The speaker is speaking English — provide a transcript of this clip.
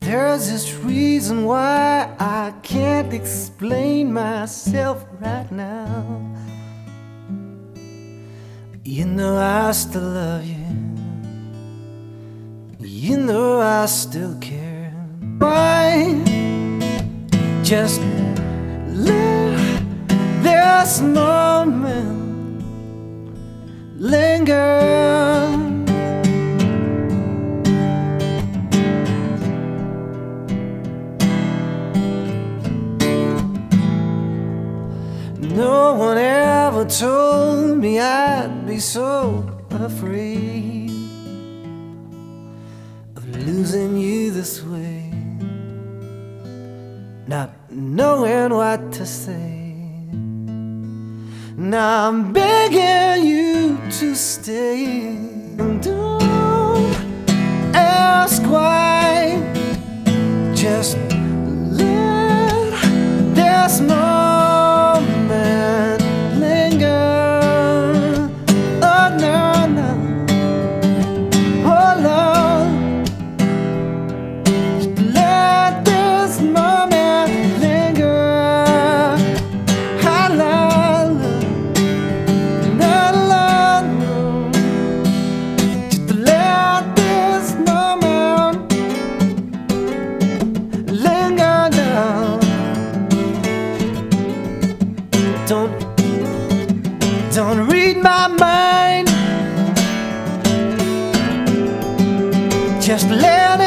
There's this reason why I can't explain myself right now. You know I still love you. You know I still care. Why just let this moment linger? No one ever told me I'd be so afraid of losing you this way, not knowing what to say. Now I'm begging you to stay. Don't ask why, just let this moment linger. Oh no, no, oh Lord, just let this moment linger. Don't read my mind, just let